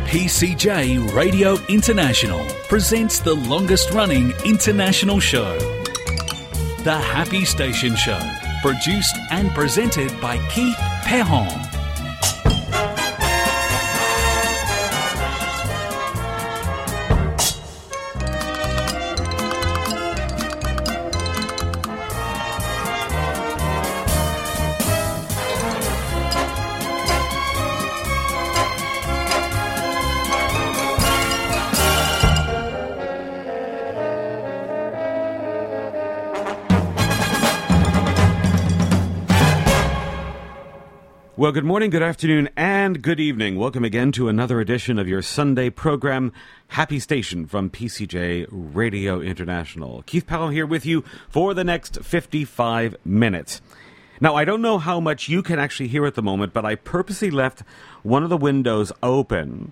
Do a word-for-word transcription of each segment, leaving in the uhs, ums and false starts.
P C J Radio International presents the longest-running international show, The Happy Station Show, produced and presented by Keith Perron. Well, good morning, good afternoon, and good evening. Welcome again to another edition of your Sunday program, Happy Station from P C J Radio International. Keith Powell here with you for the next fifty-five minutes. Now, I don't know how much you can actually hear at the moment, but I purposely left one of the windows open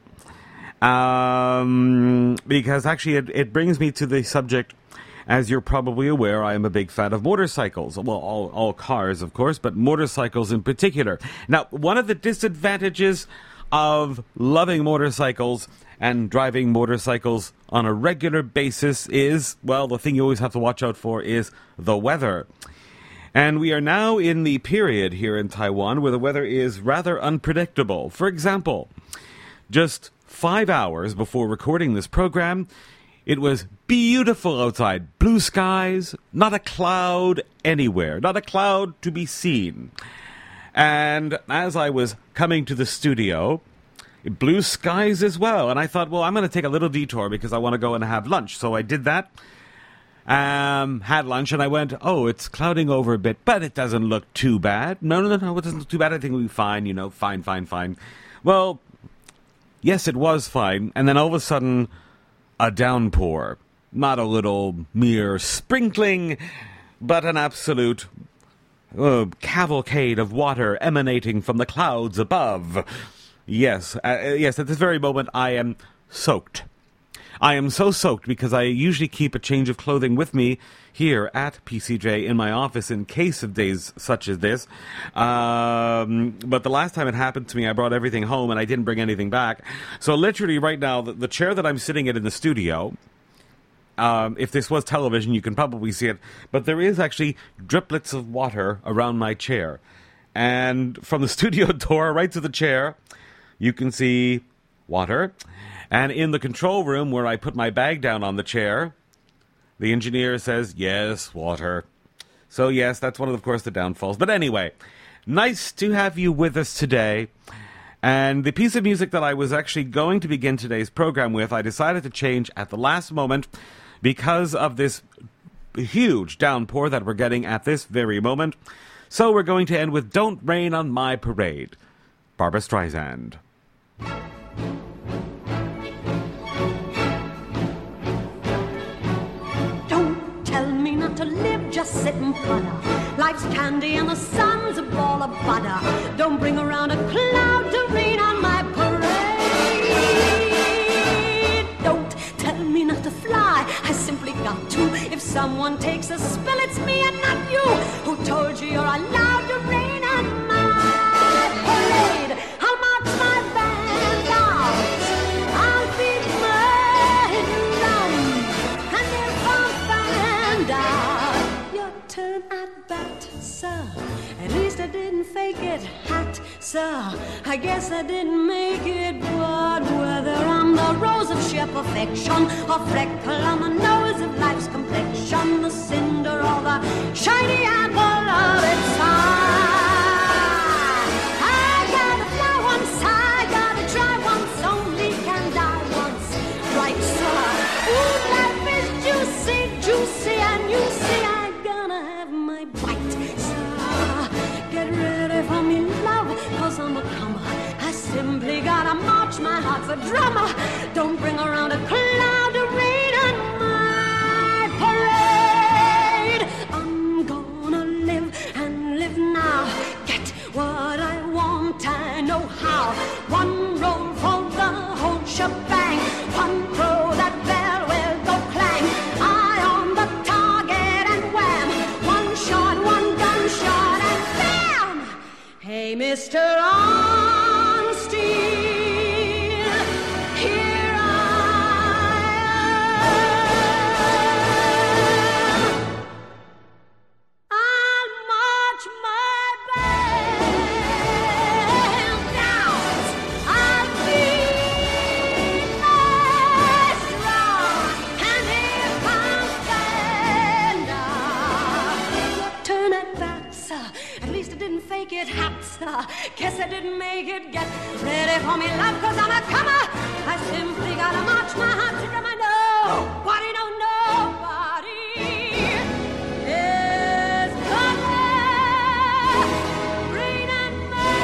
um, because actually it, it brings me to the subject. As you're probably aware, I am a big fan of motorcycles. Well, all, all cars, of course, but motorcycles in particular. Now, one of the disadvantages of loving motorcycles and driving motorcycles on a regular basis is, well, the thing you always have to watch out for is the weather. And we are now in the period here in Taiwan where the weather is rather unpredictable. For example, just five hours before recording this program, it was beautiful outside. Blue skies, not a cloud anywhere, not a cloud to be seen. And as I was coming to the studio, blue skies as well. And I thought, well, I'm going to take a little detour because I want to go and have lunch. So I did that, um, had lunch, and I went, oh, it's clouding over a bit, but it doesn't look too bad. No, no, no, no, it doesn't look too bad. I think we'll be fine, you know, fine, fine, fine. Well, yes, it was fine. And then all of a sudden, a downpour. Not a little mere sprinkling, but an absolute uh, cavalcade of water emanating from the clouds above. Yes, uh, yes, at this very moment I am soaked. I am so soaked because I usually keep a change of clothing with me here at P C J in my office in case of days such as this. Um, but the last time it happened to me, I brought everything home and I didn't bring anything back. So literally right now, the, the chair that I'm sitting in in the studio, um, if this was television, you can probably see it, but there is actually driplets of water around my chair. And from the studio door right to the chair, you can see water. And in the control room where I put my bag down on the chair, the engineer says, yes, water. So yes, that's one of, of course, the downfalls. But anyway, nice to have you with us today. And the piece of music that I was actually going to begin today's program with, I decided to change at the last moment because of this huge downpour that we're getting at this very moment. So we're going to end with Don't Rain on My Parade, Barbra Streisand. To live, just sit and putter. Life's candy and the sun's a ball of butter. Don't bring around a cloud to rain on my parade. Don't tell me not to fly, I simply got to. If someone takes a spill, it's me and not you. Who told you you're allowed to rain on my parade? I'll march my band out, I'll beat my drum, and if I'm found out, turn at bat, sir. At least I didn't fake it, hat, sir. I guess I didn't make it, but whether I'm the rose of sheer perfection or freckle on the nose of life's complexion, the cinder or the shiny apple of its eye, I gotta fly once, I gotta try once, only can die once, right, sir. Ooh, life is juicy, juicy, and you see I I'm a comer. I simply gotta march, my heart's a drummer. Don't bring around a cloud to rain on my parade. I'm gonna live and live now. Get what I want, I know how. One roll for the whole shebang. One throw, that bell will go clang. Eye on the target and wham. One shot, one gunshot and bam. Hey, Mister Arnstein, make it. Get ready for me, love, cause I'm a comer. I simply gotta march my heart to drum. I know, nobody, no, nobody is gonna rain and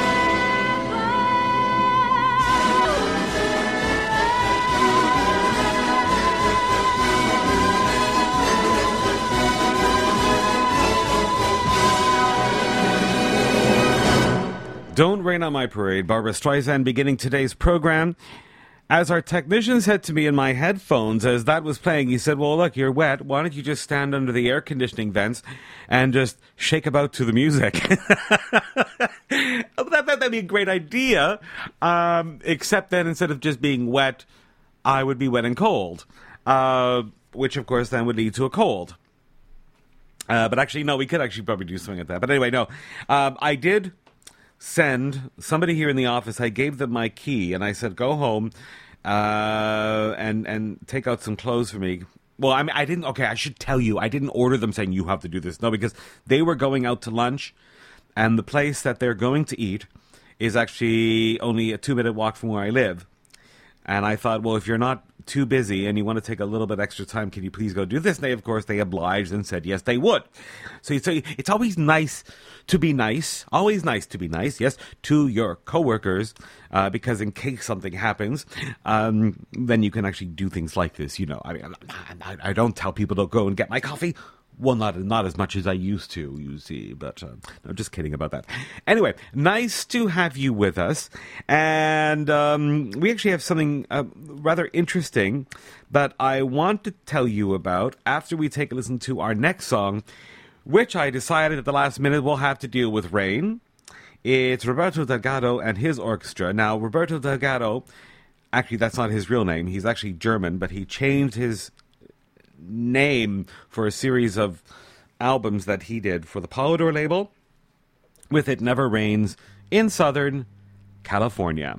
Don't Rain on My Parade, Barbra Streisand beginning today's program. As our technician said to me in my headphones as that was playing, he said, well, look, you're wet. Why don't you just stand under the air conditioning vents and just shake about to the music? that, that, that'd be a great idea. Um, except then instead of just being wet, I would be wet and cold. Uh, which, of course, then would lead to a cold. Uh, but actually, no, we could actually probably do something like that. But anyway, no. Um, I did send somebody here in the office. I gave them my key, and I said, go home uh, and and take out some clothes for me. Well, I mean, I didn't, okay, I should tell you, I didn't order them saying you have to do this. No, because they were going out to lunch, and the place that they're going to eat is actually only a two-minute walk from where I live. And I thought, well, if you're not too busy and you want to take a little bit extra time, can you please go do this? And they, of course, they obliged and said yes, they would. So it's, it's always nice to be nice, always nice to be nice, yes, to your coworkers, uh, because in case something happens, um, then you can actually do things like this. You know, I mean, I, I don't tell people to go and get my coffee. Well, not not as much as I used to, you see, but uh, I'm just kidding about that. Anyway, nice to have you with us, and um, we actually have something uh, rather interesting that I want to tell you about after we take a listen to our next song, which I decided at the last minute will have to deal with rain. It's Roberto Delgado and his orchestra. Now, Roberto Delgado, actually, that's not his real name. He's actually German, but he changed his name for a series of albums that he did for the Polydor label with It Never Rains in Southern California.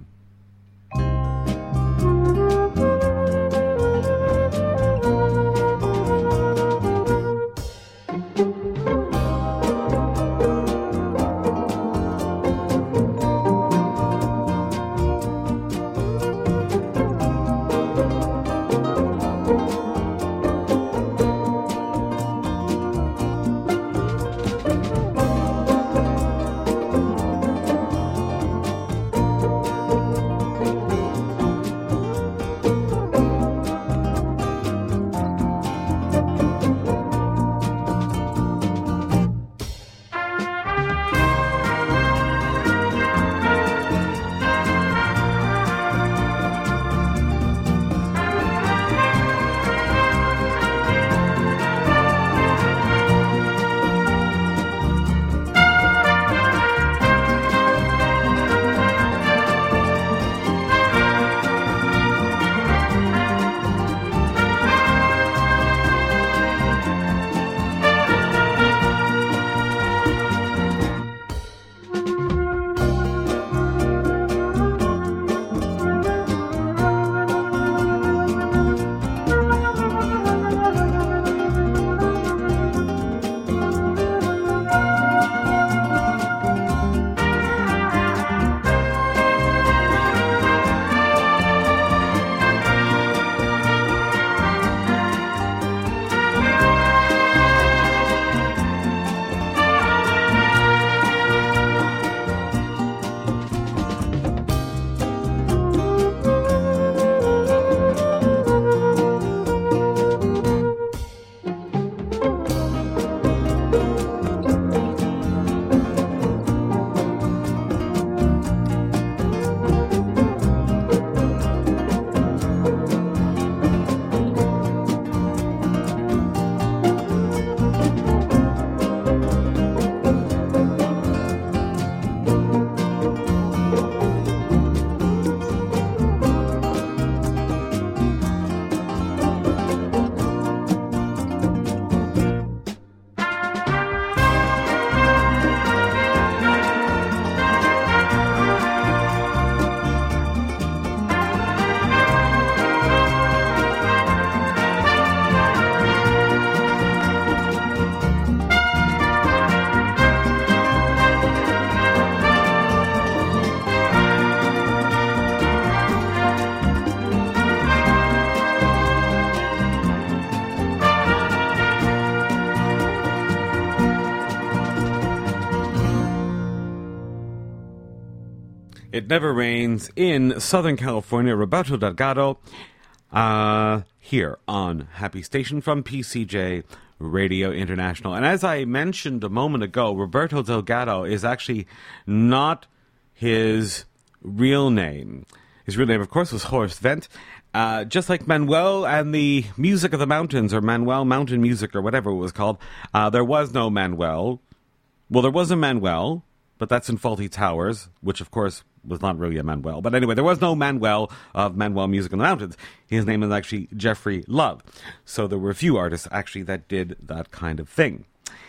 It Never Rains in Southern California, Roberto Delgado, uh, here on Happy Station from P C J Radio International. And as I mentioned a moment ago, Roberto Delgado is actually not his real name. His real name, of course, was Horst Wendt. Uh, just like Manuel and the Music of the Mountains, or Manuel Mountain Music, or whatever it was called, uh, there was no Manuel. Well, there was a Manuel, but that's in Fawlty Towers, which, of course, was not really a Manuel. But anyway, there was no Manuel of Manuel Music in the Mountains. His name is actually Jeffrey Love. So there were a few artists, actually, that did that kind of thing.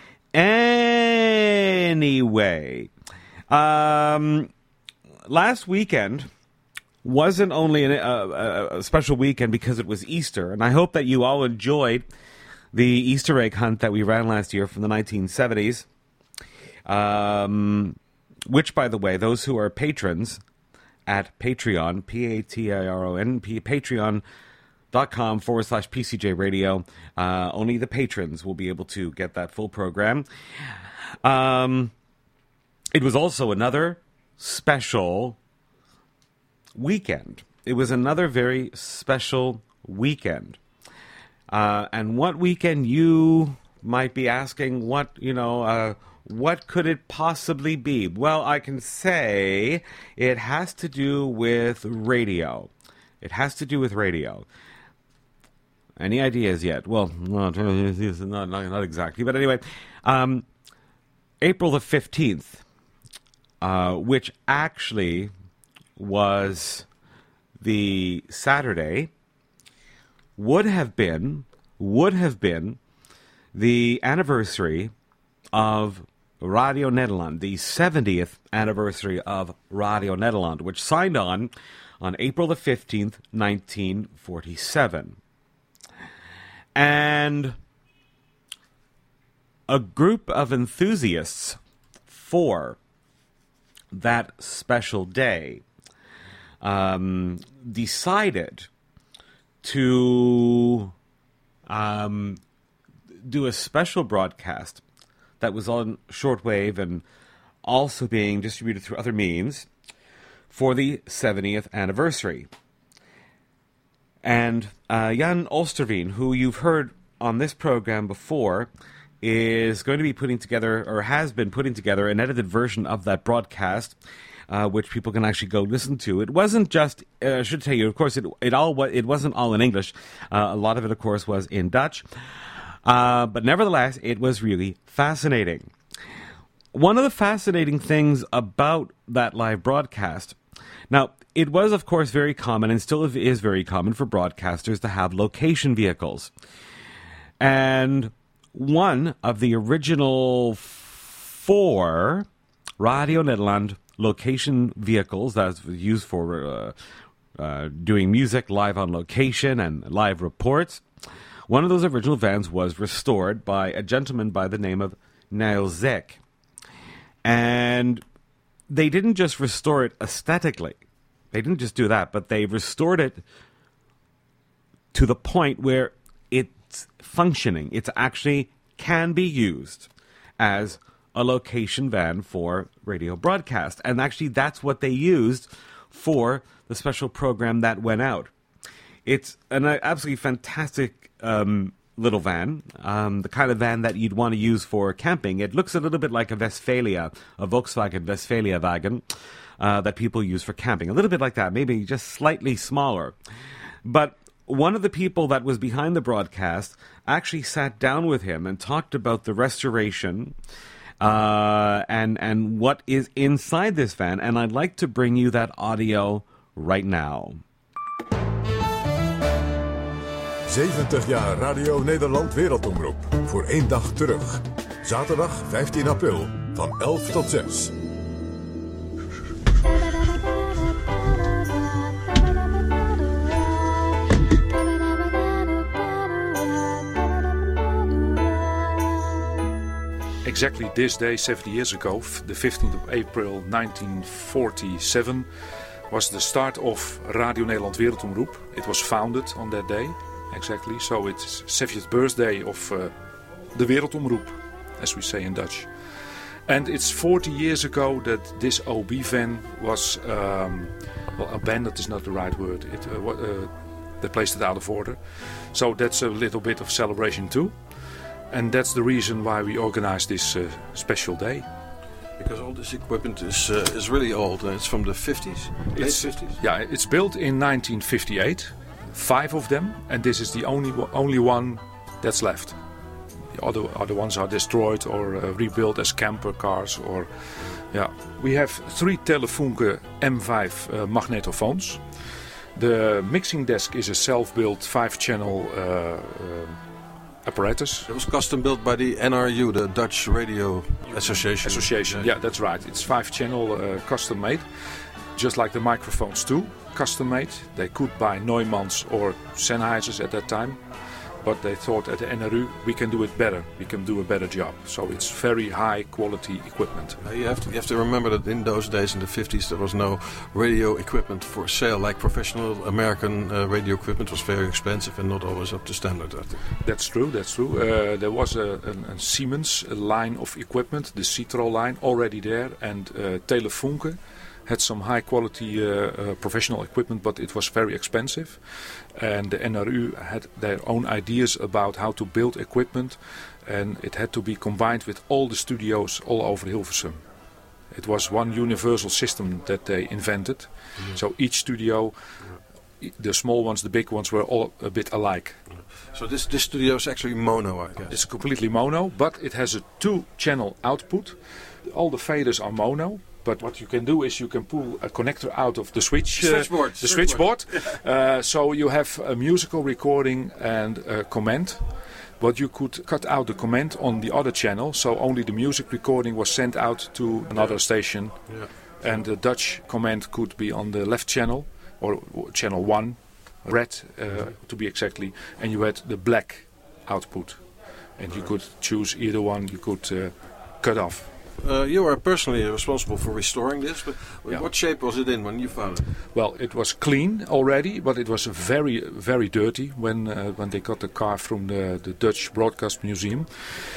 Anyway, um, last weekend wasn't only an, uh, a special weekend because it was Easter, and I hope that you all enjoyed the Easter egg hunt that we ran last year from the nineteen seventies. Um... Which, by the way, those who are patrons at Patreon, P A T I R O N, patreon.com forward slash PCJ Radio, uh, only the patrons will be able to get that full program. Um, it was also another special weekend. It was another very special weekend. Uh, and what weekend, you might be asking, what, you know, uh, what could it possibly be? Well, I can say it has to do with radio. It has to do with radio. Any ideas yet? Well, not, not, not exactly. But anyway, um, April the fifteenth, uh, which actually was the Saturday, would have been, would have been the anniversary of Radio Nederland, the seventieth anniversary of Radio Nederland, which signed on on April the fifteenth, nineteen forty-seven. And a group of enthusiasts for that special day um, decided to um, do a special broadcast that was on shortwave and also being distributed through other means for the seventieth anniversary. And uh, Jan Oosterveen, who you've heard on this program before, is going to be putting together, or has been putting together, an edited version of that broadcast, uh, which people can actually go listen to. It wasn't just, uh, I should tell you, of course, it it all it wasn't all in English. Uh, a lot of it, of course, was in Dutch. Uh, but nevertheless, it was really fascinating. One of the fascinating things about that live broadcast, now, it was, of course, very common, and still is very common for broadcasters to have location vehicles. And one of the original four Radio Nederland location vehicles that was used for uh, uh, doing music live on location and live reports, one of those original vans was restored by a gentleman by the name of Niels Zek. And they didn't just restore it aesthetically. They didn't just do that, but they restored it to the point where it's functioning. It actually can be used as a location van for radio broadcast. And actually, that's what they used for the special program that went out. It's an absolutely fantastic um, little van, um, the kind of van that you'd want to use for camping. It looks a little bit like a Westfalia, a Volkswagen Westfalia wagon uh, that people use for camping. A little bit like that, maybe just slightly smaller. But one of the people that was behind the broadcast actually sat down with him and talked about the restoration uh, and, and what is inside this van. And I'd like to bring you that audio right now. zeventig jaar Radio Nederland Wereldomroep. Voor één dag terug. Zaterdag vijftien april van elf tot zes. Exactly this day, seventy years ago, the fifteenth of April nineteen forty-seven, was the start of Radio Nederland Wereldomroep. It was founded on that day. Exactly, so it's seventieth birthday of uh, the Wereldomroep, as we say in Dutch. And it's forty years ago that this O B van was, um, well, abandoned is not the right word. It, uh, uh, they placed it out of order. So that's a little bit of celebration too. And that's the reason why we organize this uh, special day. Because all this equipment is uh, is really old. Uh, it's from the fifties, late fifties. Yeah, it's built in nineteen fifty-eight. Five of them, and this is the only only one that's left. The other other ones are destroyed or uh, rebuilt as camper cars. Or yeah, we have three Telefunke M five uh, magnetophones. The mixing desk is a self-built five-channel uh, uh, apparatus. It was custom built by the N R U, the Dutch Radio Association. Association, yeah, that's right. It's five-channel uh, custom made, just like the microphones too. Custom made. They could buy Neumanns or Sennheisers at that time, but they thought at the N R U we can do it better. We can do a better job. So it's very high quality equipment. Uh, you have to you have to remember that in those days, in the fifties, there was no radio equipment for sale. Like professional American uh, radio equipment was very expensive and not always up to standard, I think. That's true. That's true. Uh, there was a, a, a Siemens a line of equipment, the Citro line, already there, and uh, Telefunke had some high quality uh, uh, professional equipment, but it was very expensive. And the N R U had their own ideas about how to build equipment, and it had to be combined with all the studios all over Hilversum. It was one universal system that they invented. Mm-hmm. So each studio, the small ones, the big ones, were all a bit alike. So this, this studio is actually mono, I guess. It's completely mono, but it has a two-channel output. All the faders are mono. But what you can do is you can pull a connector out of the switch, uh, switchboard. the switchboard. uh, so you have a musical recording and a command. But you could cut out the command on the other channel, so only the music recording was sent out to another station. Yeah. And the Dutch command could be on the left channel, or channel one, red uh, to be exactly. And you had the black output. And you could choose either one, you could uh, cut off. Uh, you are personally responsible for restoring this, but yeah. What shape was it in when you found it? Well, it was clean already, but it was very, very dirty when uh, when they got the car from the, the Dutch Broadcast Museum.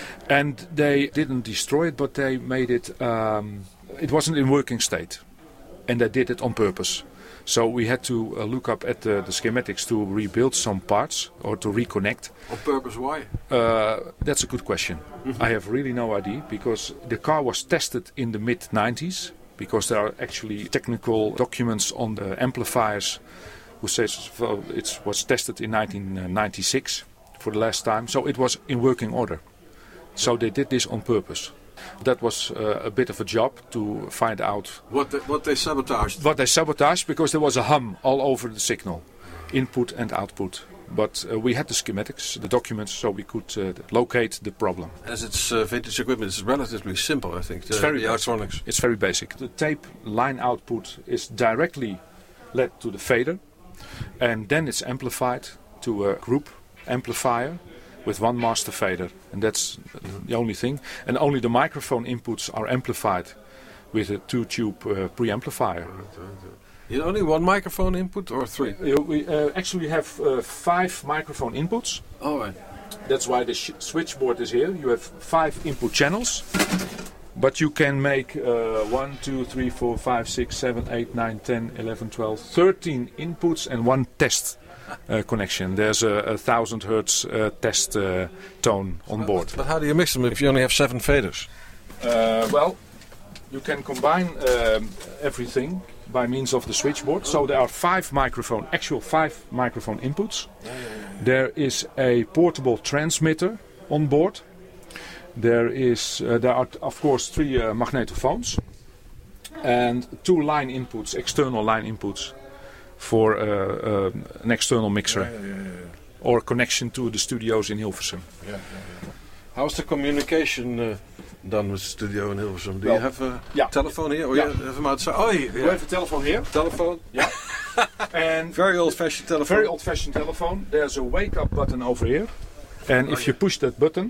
And they didn't destroy it, but they made it, um, it wasn't in working state. And they did it on purpose. So we had to uh, look up at the, the schematics to rebuild some parts or to reconnect. On purpose, why? Uh, that's a good question. Mm-hmm. I have really no idea, because the car was tested in the mid nineties, because there are actually technical documents on the amplifiers who says well, it was tested in nineteen ninety-six for the last time. So it was in working order. So they did this on purpose. That was uh, a bit of a job to find out what they, what they sabotaged. What they sabotaged, because there was a hum all over the signal, input and output. But uh, we had the schematics, the documents, so we could uh, locate the problem. As it's uh, vintage equipment, it's relatively simple, I think. The, it's very the electronics. It's very basic. The tape line output is directly led to the fader, and then it's amplified to a group amplifier with one master fader, and that's the only thing. And only the microphone inputs are amplified with a two-tube uh, preamplifier. You only one microphone input or three? Uh, we uh, actually have uh, five microphone inputs. Oh, right. That's why the sh- switchboard is here. You have five input channels, but you can make uh, one, two, three, four, five, six, seven, eight, nine, ten, eleven, twelve, thirteen inputs and one test. Uh, connection. There's a, a thousand hertz uh, test uh, tone on board. But how do you mix them if you only have seven faders? Uh, well, you can combine um, everything by means of the switchboard. So there are five microphone, actual five microphone inputs. There is a portable transmitter on board. There is, uh, there are of course three uh, magnetophones and two line inputs, external line inputs. For uh, uh, an external mixer yeah, yeah, yeah, yeah. or connection to the studios in Hilversum. Yeah, yeah, yeah. How's the communication uh, done with the studio in Hilversum? Do well, you have a yeah. telephone here? Or yeah. you have them outside? Oh, yeah. We have a telephone here. Telephone? Yeah. And very old-fashioned telephone. Very old-fashioned telephone. There's a wake-up button over here, and oh, if yeah. you push that button,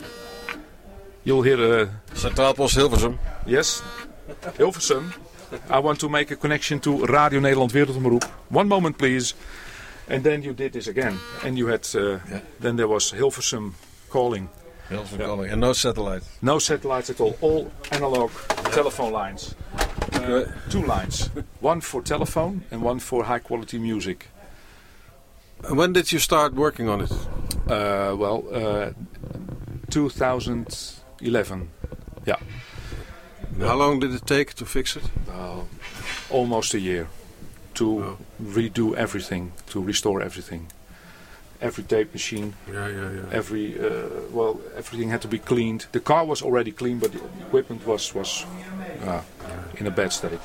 you'll hear a Centraal Post Hilversum. Yes, Hilversum. I want to make a connection to Radio Nederland Wereldomroep. One moment, please. And then you did this again. And you had, uh, yeah. then there was Hilversum calling. Hilversum Yeah. calling. And no satellite. No satellites at all. All analog telephone lines. Uh, two lines. One for telephone and one for high quality music. And when did you start working on it? Uh, well, uh, two thousand eleven. Yeah. How long did it take to fix it? Uh, almost a year to Oh. redo everything, to restore everything. Every tape machine, Yeah, yeah, yeah. every uh, well, everything had to be cleaned. The car was already clean, but the equipment was was uh, in a bad state.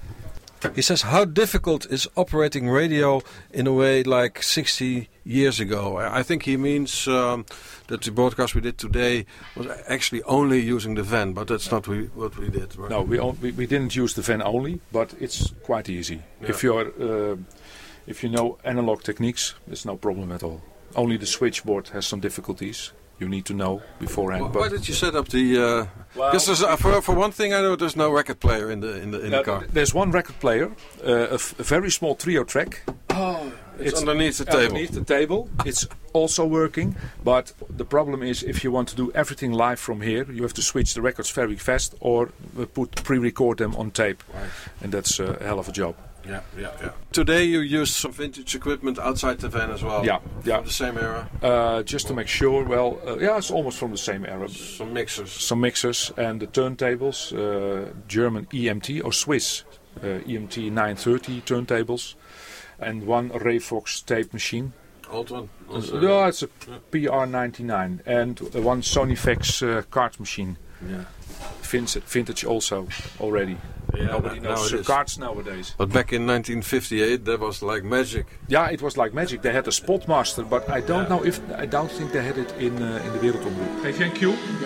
He says, how difficult is operating radio in a way like sixty years ago? I I think he means um, that the broadcast we did today was actually only using the van, but that's not we, what we did. Right? No, we, on, we we didn't use the van only, but it's quite easy. Yeah. If you're uh, if you know analog techniques, there's no problem at all. Only the switchboard has some difficulties. You need to know beforehand. Why, but why did you set up the? Uh, Well- because there's, uh, for for one thing, I know there's no record player in the in the in Uh, the car. there's one record player, uh, a, f- a very small trio track. It's, underneath the table. Underneath the table. It's also working, but the problem is if you want to do everything live from here, you have to switch the records very fast or uh, put pre-record them on tape, Right. and that's uh, a hell of a job. Yeah, yeah, yeah. Today you use some vintage equipment outside the van as well. Yeah, yeah. From the same era. Uh, just to make sure, well, uh, yeah, it's almost from the same era. Some mixers. Some mixers and the turntables, uh, German E M T or Swiss uh, E M T nine thirty turntables, and one Rayfox tape machine. Old one. Also. Yeah, it's a P R ninety-nine, and uh, one Sonyfex uh, card machine. Yeah. Vintage, vintage also already. Yeah, Nobody now- knows now it uh, is. cards nowadays. But back in nineteen fifty-eight, that was like magic. Yeah, it was like magic. They had a Spotmaster, but I don't know if I don't think they had it in uh, in de Wereldomroep. Geef jij een cue? Ja.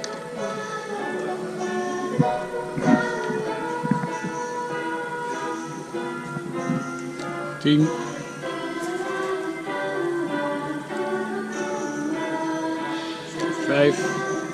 Tien. Vijf.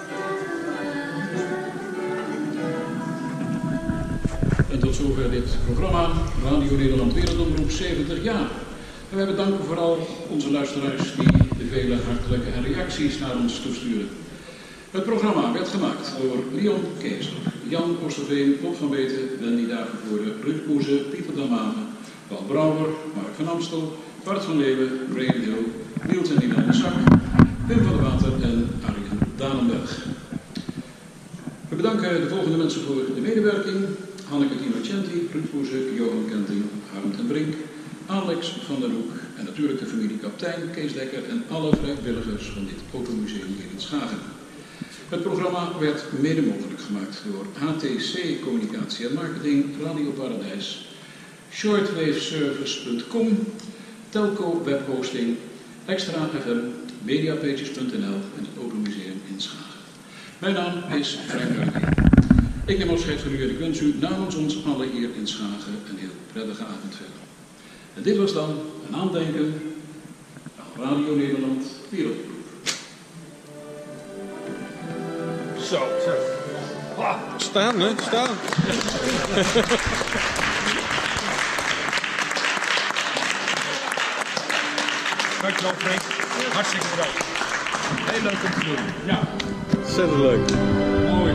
En tot zover dit programma Radio Nederland Wereldomroep zeventig jaar. En wij bedanken vooral onze luisteraars die de vele hartelijke reacties naar ons toesturen. Het programma werd gemaakt door Leon Keeser, Jan Oosterveen, Bob van Beten, Wendy Davenvoorde, Ruud Koeze, Pieter Damhaven, Paul Brouwer, Mark van Amstel, Bart van Leeuwen, Brede Hill, Niels en Nina de Zak, Wim van der Water en Arjen Danenberg. We bedanken de volgende mensen voor de medewerking. Hanneke Innocenti, Ruud Koeze, Johan Kenting, Harm ten Brink, Alex van der Hoek en natuurlijk de familie Kaptein, Kees Dekker en alle vrijwilligers van dit Automuseum hier in Schagen. Het programma werd mede mogelijk gemaakt door H T C Communicatie en Marketing, Radio Paradijs, shortwaveservice punt com, Telco Webhosting, Extra F M, mediapages punt n l en het Open Museum in Schagen. Mijn naam is Frank Ruijking. Ik neem afscheid van u en ik wens u namens ons allen hier in Schagen een heel prettige avond verder. En dit was dan een aandenken aan Radio Nederland Wereldomroep. Zo, zo. Staan, hè? Staan. Dankjewel Frank. Hartstikke bedankt. Heel leuk om te doen. Ja, Ontzettend leuk. mooi.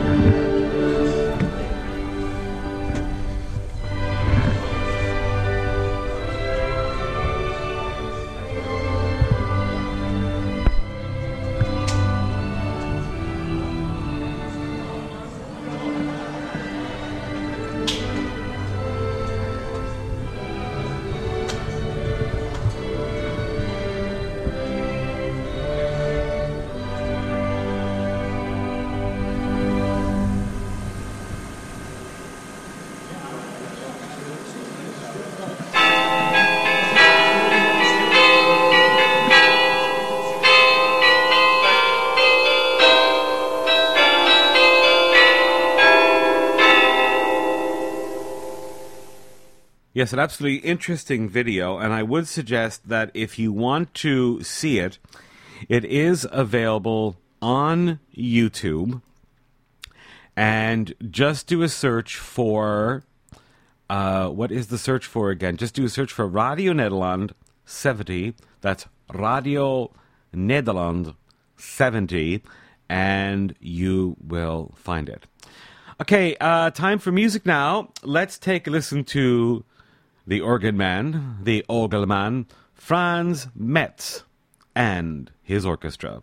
Yes, an absolutely interesting video, and I would suggest that if you want to see it, it is available on YouTube. And just do a search for, uh, what is the search for again? Just do a search for Radio Nederland seventy. That's Radio Nederland seventy. and you will find it. Okay, uh, time for music now. Let's take a listen to the organ man, the Orgelmann, Franz Metz, and his orchestra.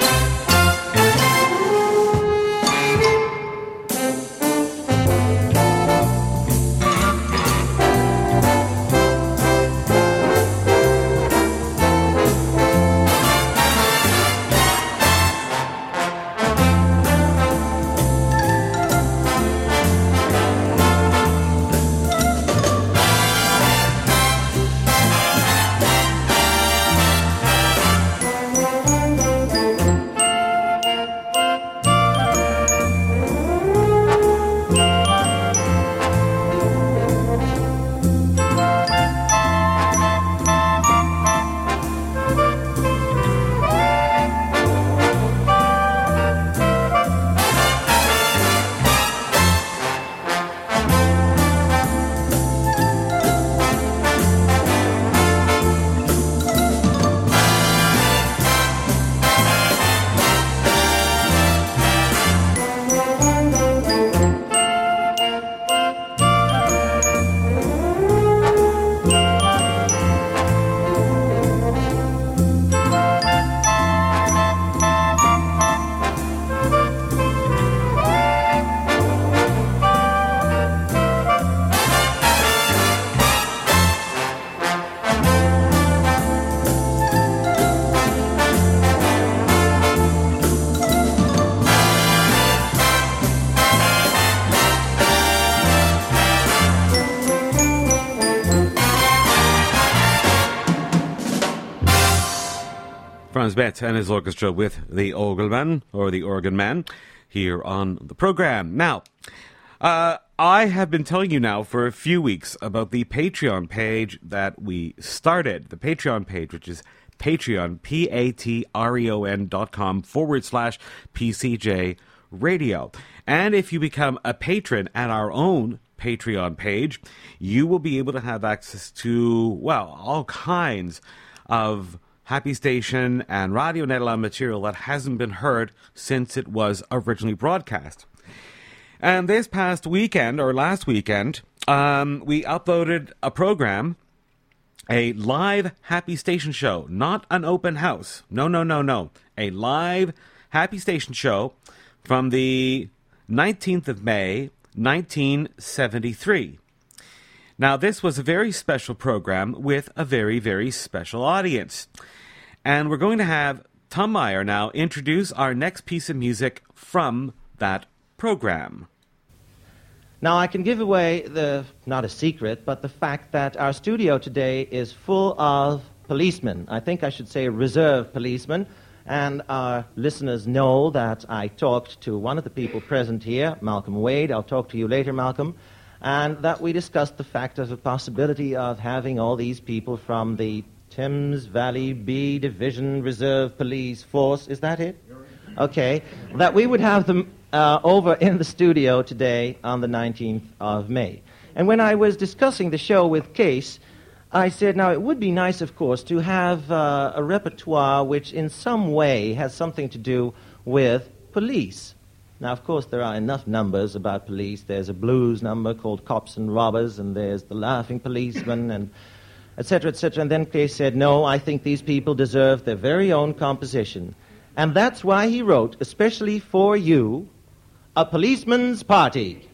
Franz Metz and his orchestra with the Orgelmann, or the Organ Man, here on the program. Now, uh, I have been telling you now for a few weeks about the Patreon page that we started. The Patreon page, which is Patreon, P-A-T-R-E-O-N dot com forward slash P-C-J Radio. And if you become a patron at our own Patreon page, you will be able to have access to, well, all kinds of Happy Station and Radio Nederland material that hasn't been heard since it was originally broadcast. And this past weekend, or last weekend, um, we uploaded a program, a live Happy Station show, not an open house. No, no, no, no. A live Happy Station show from the nineteenth of May, nineteen seventy-three. Now, this was a very special program with a very, very special audience. And we're going to have Tom Meyer now introduce our next piece of music from that program. Now, I can give away the, not a secret, but the fact that our studio today is full of policemen. I think I should say reserve policemen. And our listeners know that I talked to one of the people present here, Malcolm Wade. I'll talk to you later, Malcolm. And that we discussed the fact of the possibility of having all these people from the Thames Valley B Division Reserve Police Force. Is that it? Okay. That we would have them uh, over in the studio today on the nineteenth of May. And when I was discussing the show with Case, I said, now, it would be nice, of course, to have uh, a repertoire which in some way has something to do with police. Now, of course, there are enough numbers about police. There's a blues number called Cops and Robbers, and there's the Laughing Policeman, and et cetera, et cetera. And then Case said, no, I think these people deserve their very own composition. And that's why he wrote, especially for you, A Policeman's Party.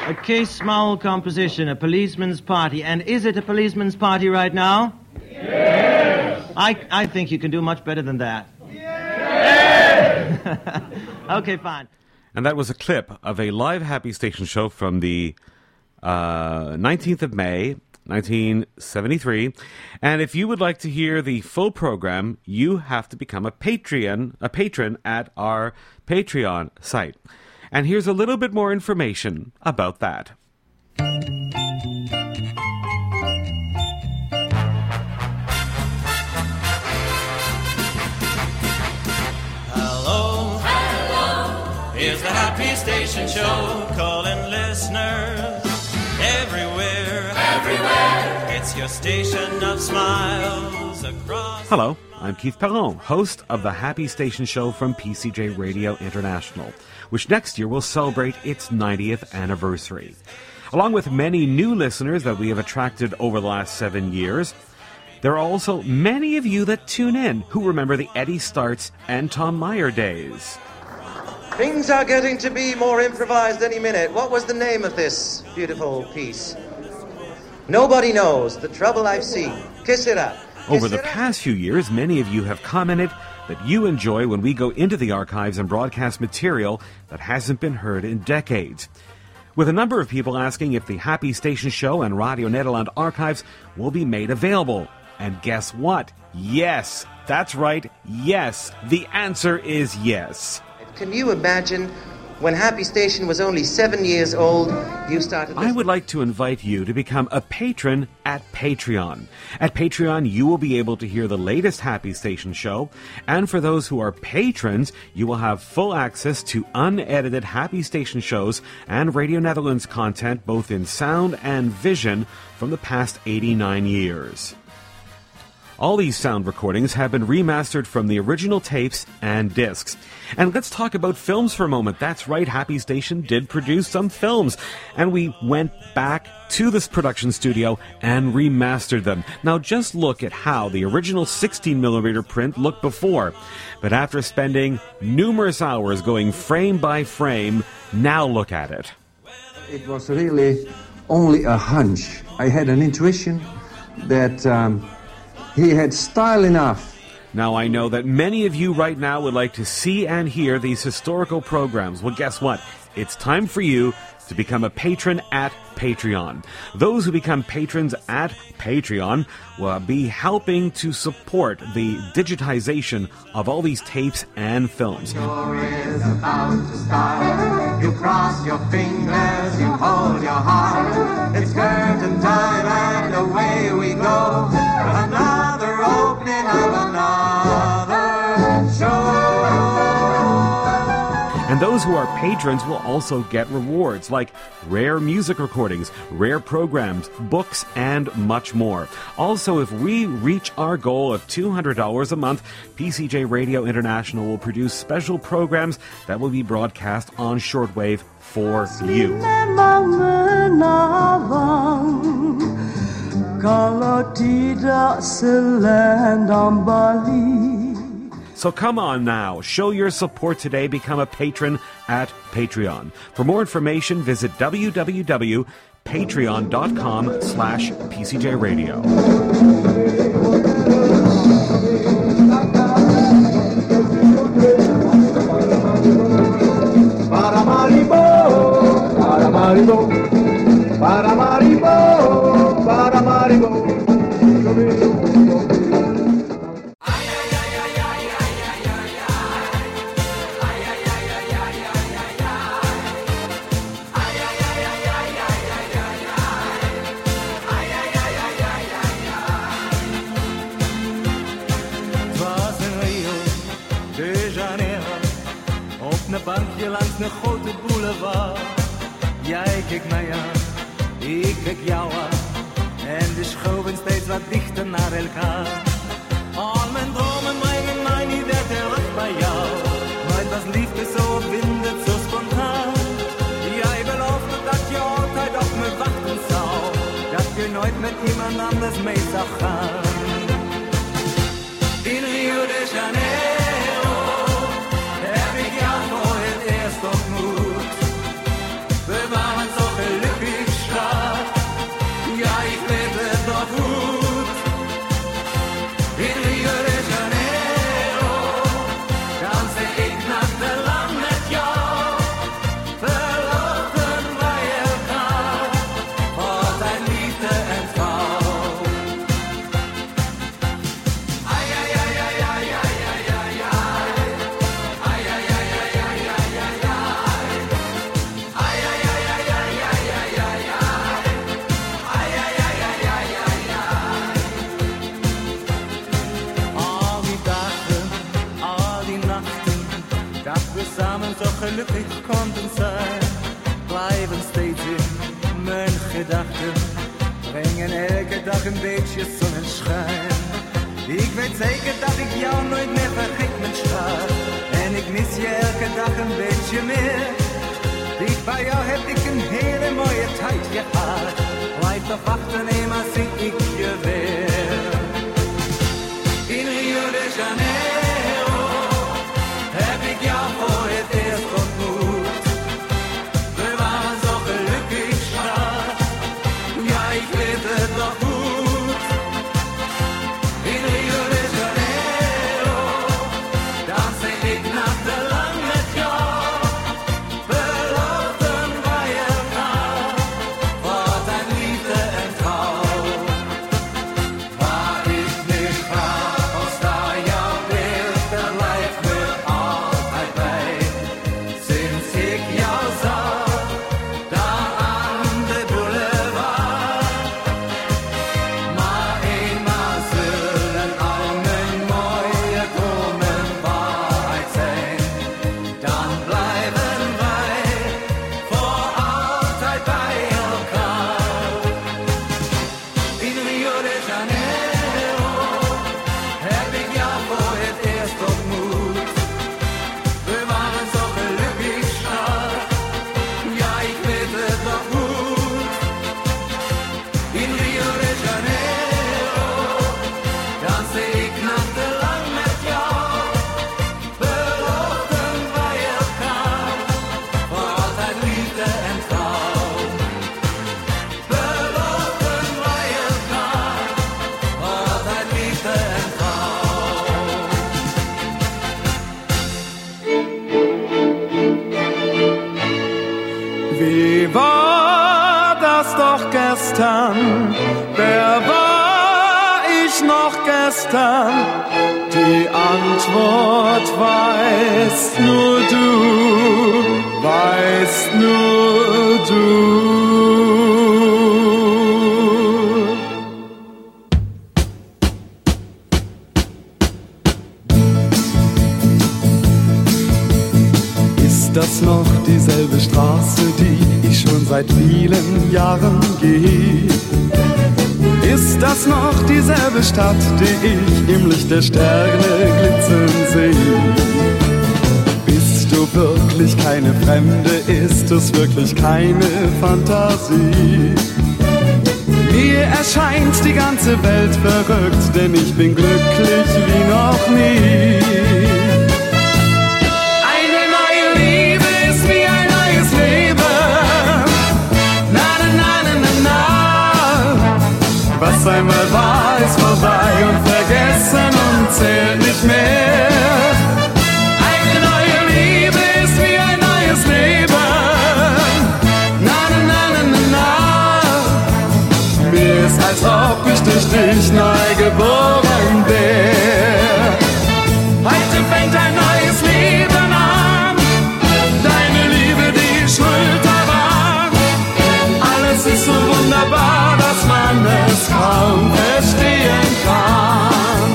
A Kees Small composition, A Policeman's Party. And is it a policeman's party right now? Yes! I, I think you can do much better than that. Yes! Okay, fine. And that was a clip of a live Happy Station show from the uh, nineteenth of May, nineteen seventy-three. And if you would like to hear the full program, you have to become a Patreon, a patron at our Patreon site. And here's a little bit more information about that. Hello, hello, here's the Happy Station Show, calling listeners everywhere, everywhere. It's your station of smiles across... Hello, I'm Keith Perron, host of the Happy Station Show from P C J Radio International, which next year will celebrate its ninetieth anniversary. Along with many new listeners that we have attracted over the last seven years, there are also many of you that tune in who remember the Eddie Starts and Tom Meyer days. Things are getting to be more improvised any minute. What was the name of this beautiful piece? Nobody knows. The Trouble I've Seen. Kiss It Up. Kiss Over the it past few years, many of you have commented that you enjoy when we go into the archives and broadcast material that hasn't been heard in decades. With a number of people asking if the Happy Station Show and Radio Nederland archives will be made available. And guess what? Yes, that's right, yes. The answer is yes. Can you imagine when Happy Station was only seven years old, you started... I would like to invite you to become a patron at Patreon. At Patreon, you will be able to hear the latest Happy Station show, and for those who are patrons, you will have full access to unedited Happy Station shows and Radio Netherlands content, both in sound and vision, from the past eighty-nine years. All these sound recordings have been remastered from the original tapes and discs. And let's talk about films for a moment. That's right, Happy Station did produce some films. And we went back to this production studio and remastered them. Now just look at how the original sixteen millimeter print looked before. But after spending numerous hours going frame by frame, now look at it. It was really only a hunch. I had an intuition that... Um, He had style enough. Now, I know that many of you right now would like to see and hear these historical programs. Well, guess what? It's time for you to become a patron at Patreon. Those who become patrons at Patreon will be helping to support the digitization of all these tapes and films. Your is about to start. You cross your fingers, you hold your heart. It's curtain time and away we go. Another opening of another show. And those who are patrons will also get rewards like rare music recordings, rare programs, books, and much more. Also, if we reach our goal of two hundred dollars a month, P C J Radio International will produce special programs that will be broadcast on shortwave for you. So come on now, show your support today, become a patron at Patreon. For more information, visit www.patreon.com slash PCJRadio. Paramaribo, Paramaribo, Paramaribo, Paramaribo. Bankje langs de grote boulevard. Jij kijkt mij aan, ik kijk jou aan. En we schuiven steeds wat dichter naar elkaar. Al mijn dromen brengen mij niet weer terug bij jou. Nooit was liefde zo opwindend, zo spontaan. Jij beloofde dat je altijd op me wachten zou. Dat je nooit met iemand anders mee zou gaan. In Rio de Janeiro heb ik jou voor het eerst ontmoet. We waren zo gelukkig. samen zo gelukkig konden zijn. Blijven steeds in mijn gedachten, brengen elke dag een beetje zonneschijn. Ik weet zeker dat ik jou nooit meer vergeet, mijn schat. En ik mis je elke dag een beetje meer. Dicht bij jou heb ik een hele mooie tijd gehad. Blijf toch wachten, eenmaal zie ik je weer. In Rio de Janeiro heb ik jou voor het eerst ontmoet. We waren zo gelukkig, schat. Ja, ik weet het nog goed. In Rio de Janeiro danste ik nachtenlang met jou. Beloofden wij elkaar voor altijd liefde en trouw. Waar ik niet ga, als daar jouw beeld, dat blijft me altijd bij. Sinds ik jou zag, daar aan de boulevard. Maar eenmaal zullen al mijn mooie dromen waarheid zijn. Dan blijven wij voor altijd bij elkaar. In Rio de Janeiro heb ik jou voor het eerst ontmoet. We waren zo gelukkig, schat. Ja, ik weet het nog goed. In Rio de Janeiro danste ik nachtenlang met jou. Beloofden wij elkaar voor altijd liefde en trouw. Beloofden wij elkaar voor altijd liefde en trouw. Wie war das doch gestern? Wer war ich noch gestern? Die Antwort weißt nur du, weißt nur du. Ist das noch dieselbe Straße, die ich schon seit vielen Jahren gehe? Ist das noch dieselbe Stadt, die ich im Licht der Sterne glitzern sehe? Bist du wirklich keine Fremde? Ist es wirklich keine Fantasie? Mir erscheint die ganze Welt verrückt, denn ich bin glücklich wie noch nie. Was einmal war, ist vorbei und vergessen und zählt nicht mehr. Eine neue Liebe ist wie ein neues Leben. Na, na, na, na, na, na. Mir ist, als ob ich durch dich neu geboren wär. Heute fängt ein neues Leben an. Deine Liebe, die schuld daran. Alles ist so wunderbar, dass man es kaum verstehen kann.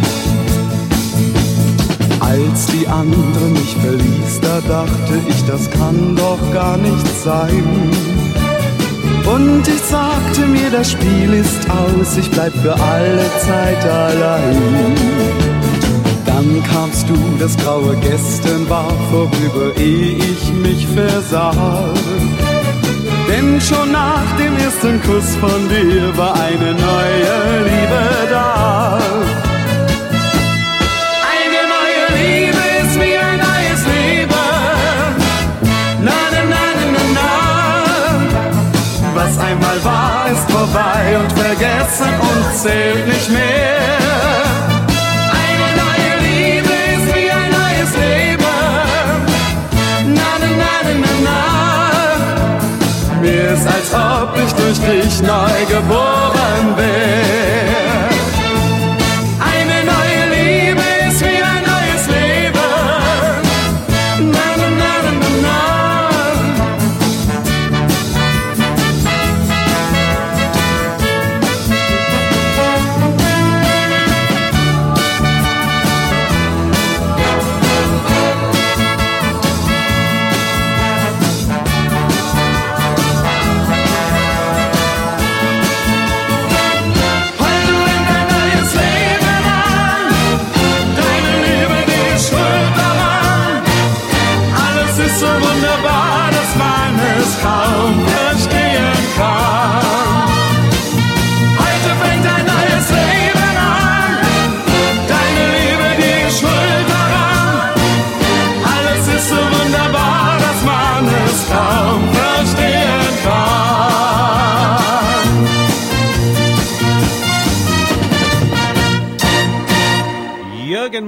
Als die andere mich verließ, da dachte ich, das kann doch gar nicht sein. Und ich sagte mir, das Spiel ist aus, ich bleib für alle Zeit allein. Dann kamst du, das graue Gestern war vorüber, ehe ich mich versah. Denn schon nach dem ersten Kuss von dir war eine neue Liebe da. Eine neue Liebe ist wie ein neues Leben. Na, na, na, na, na, na. Was einmal war, ist vorbei und vergessen und zählt nicht mehr. Eine neue Liebe ist wie ein neues Leben. Na, na, na, na, na, na. Mir ist, als ob ich durch dich neu geboren wär. Eine neue Liebe ist wie ein neues Leben. Na, na, na, na, na, na.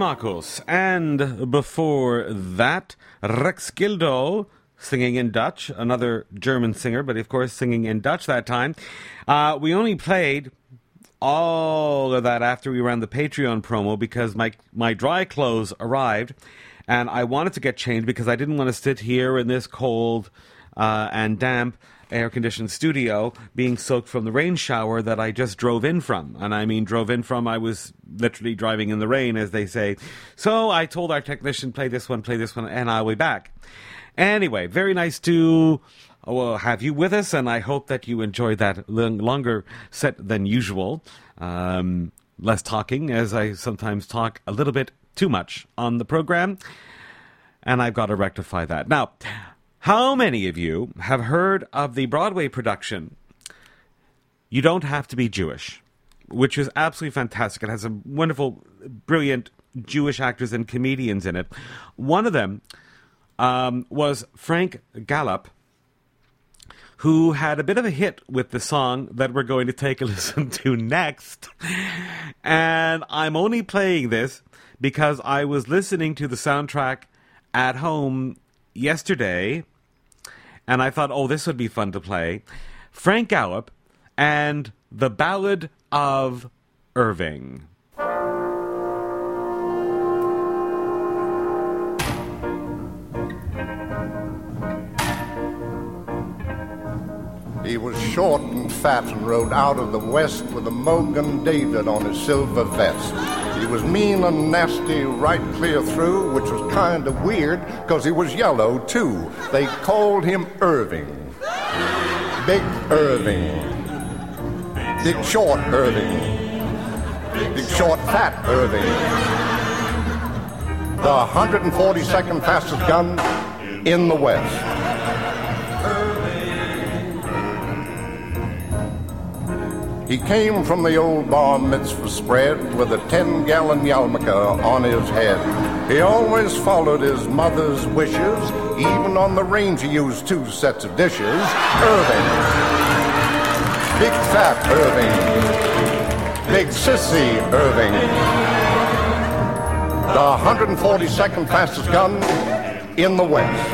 Marcus. And before that, Rex Gildo singing in Dutch, another German singer, but of course singing in Dutch that time. Uh, we only played all of that after we ran the Patreon promo because my, my dry clothes arrived and I wanted to get changed because I didn't want to sit here in this cold uh, and damp air-conditioned studio being soaked from the rain shower that I just drove in from. And I mean drove in from, I was literally driving in the rain, as they say. So I told our technician, play this one, play this one, and I'll be back. Anyway, very nice to well, have you with us, and I hope that you enjoyed that l- longer set than usual. Um, less talking, as I sometimes talk a little bit too much on the program, and I've got to rectify that. Now, how many of you have heard of the Broadway production, You Don't Have to Be Jewish, which is absolutely fantastic. It has some wonderful, brilliant Jewish actors and comedians in it. One of them um, was Frank Gallup, who had a bit of a hit with the song that we're going to take a listen to next. And I'm only playing this because I was listening to the soundtrack at home yesterday, and I thought, oh, this would be fun to play. Frank Gallup and The Ballad of Irving. He was short and fat and rode out of the west with a Mogan David on his silver vest. He was mean and nasty right clear through, which was kind of weird because he was yellow too. They called him Irving. Big Irving. Big short Irving. Big short fat Irving. The one hundred forty-second fastest gun in the West. He came from the old bar mitzvah spread with a ten-gallon yarmulke on his head. He always followed his mother's wishes. Even on the range he used two sets of dishes. Irving. Big fat Irving. Big sissy Irving. The one hundred forty-second fastest gun in the West.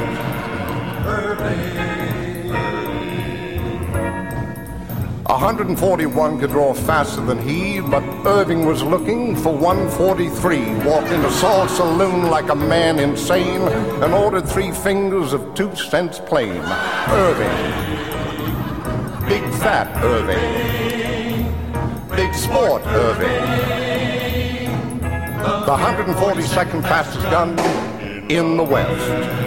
one hundred forty-one could draw faster than he, but Irving was looking for one forty-three. Walked into Saul's saloon like a man insane and ordered three fingers of two cents plain. Irving. Big fat Irving. Big sport Irving. The one hundred forty-second fastest gun in the West.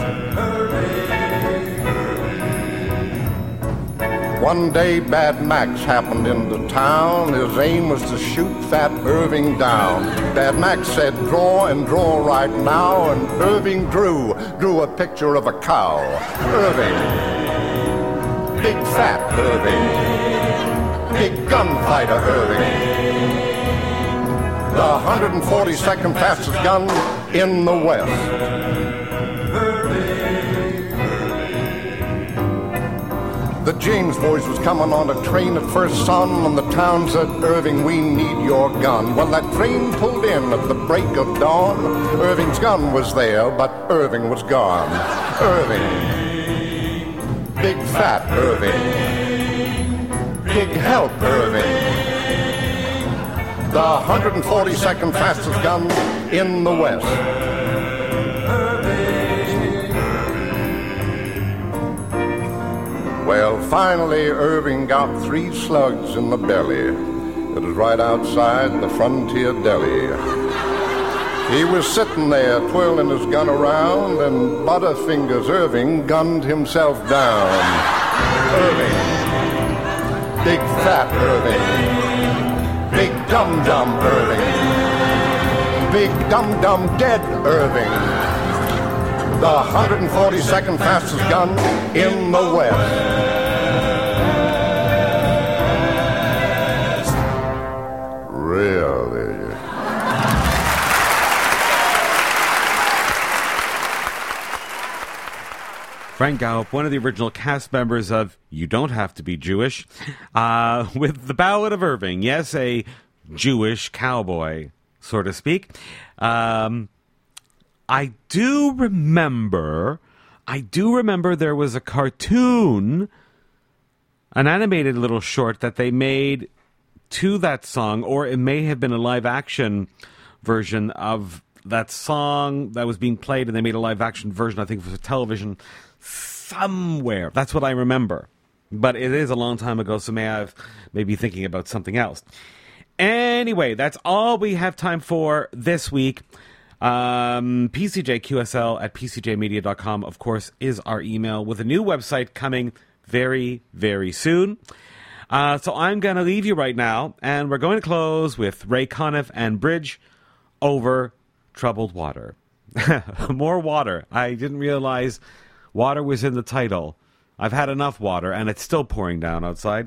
One day Bad Max happened into town. His aim was to shoot fat Irving down. Bad Max said, draw and draw right now, and Irving drew, drew a picture of a cow. Irving. Big fat Irving. Big gunfighter Irving. The one hundred forty-second fastest gun in the West. The James boys was coming on a train at first sun, and the town said, Irving, we need your gun. Well, that train pulled in at the break of dawn. Irving's gun was there, but Irving was gone. Irving. Big fat Irving. Big help Irving. The one hundred forty-second fastest gun in the West. Well, finally, Irving got three slugs in the belly. It was right outside the Frontier Deli. He was sitting there twirling his gun around, and Butterfingers Irving gunned himself down. Irving. Big fat Irving. Big dum-dum Irving. Big dum-dum dead Irving. The one hundred forty-second fastest gun in the West. Really? Frank Gallup, one of the original cast members of You Don't Have to Be Jewish, uh, with The Ballad of Irving. Yes, a Jewish cowboy so to speak. Um, I do remember, I do remember there was a cartoon, an animated little short that they made to that song, or it may have been a live action version of that song that was being played, and they made a live action version, I think it was a television somewhere. That's what I remember. But it is a long time ago, so may I may be thinking about something else. Anyway, that's all we have time for this week. Um, P C J Q S L at P C J media dot com, of course, is our email, with a new website coming very, very soon. Uh, so I'm going to leave you right now, and we're going to close with Ray Conniff and Bridge over Troubled Water. More water. I didn't realize water was in the title. I've had enough water, and it's still pouring down outside.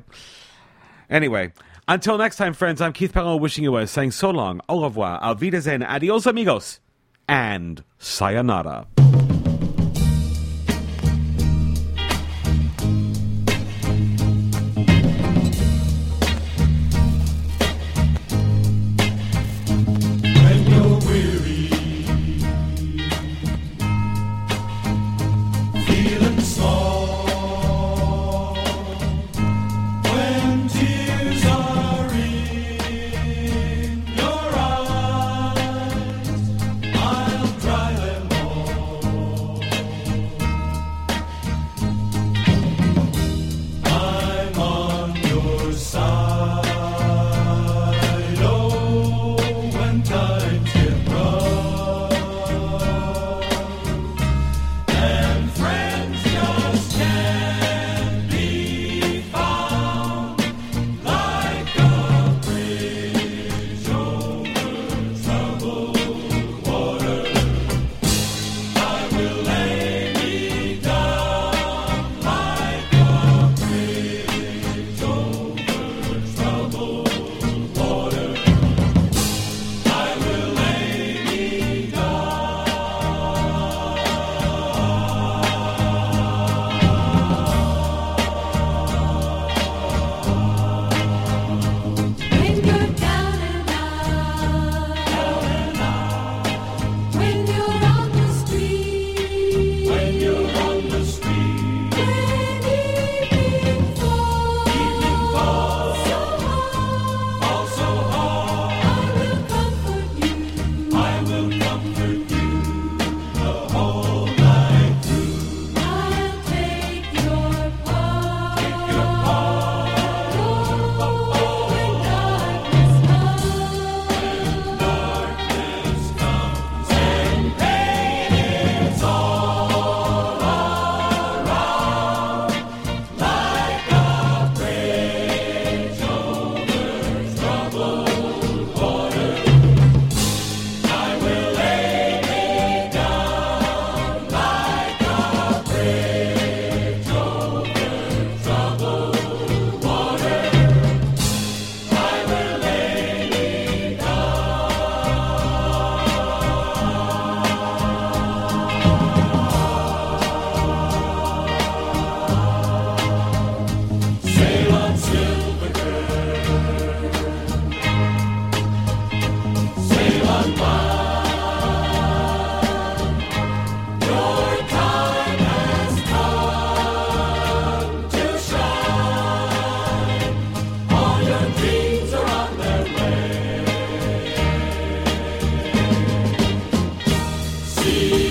Anyway, until next time, friends, I'm Keith Pello wishing you well, saying so long, au revoir, auf Wiedersehen, adios amigos, and sayonara. See